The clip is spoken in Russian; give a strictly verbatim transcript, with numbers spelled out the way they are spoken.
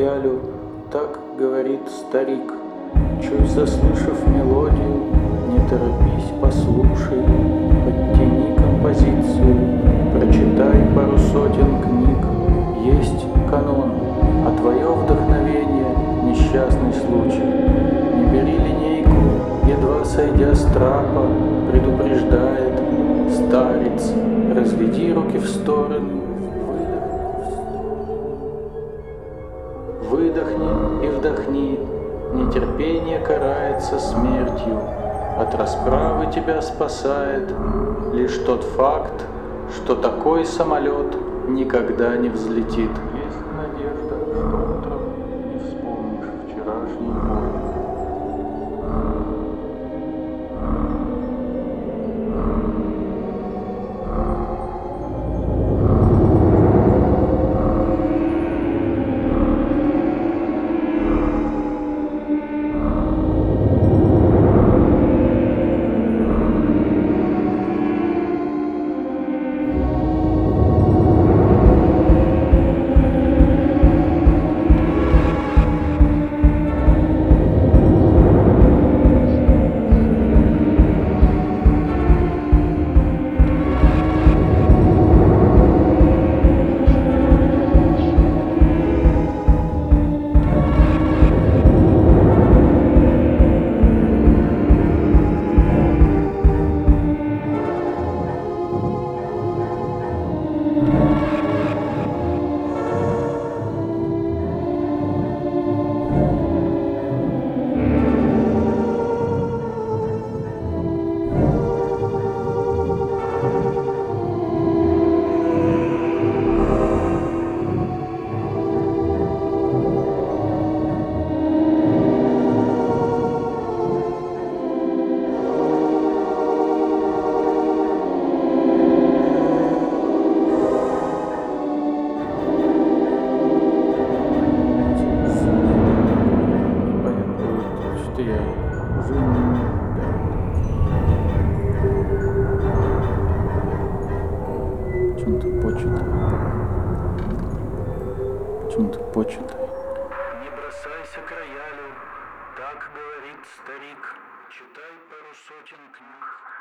роялю, так говорит старик. Чуть заслышав мелодию, не торопись, послушай, подтяни композицию, прочитай пару сотен книг. Есть канон, а твое вдохновение — несчастный случай. Не бери линейку, едва сойдя с трапа, предупреждает старец. Разведи руки в стороны, выдохни и вдохни. Нетерпение карается смертью, от расправы тебя спасает лишь тот факт, что такой самолет никогда не взлетит. Есть надежда, что утром не вспомнишь вчерашний бой. Я уже чем-то почитай. Чем-то почитай. Не бросайся к роялю, так говорит старик. Читай пару сотен книг.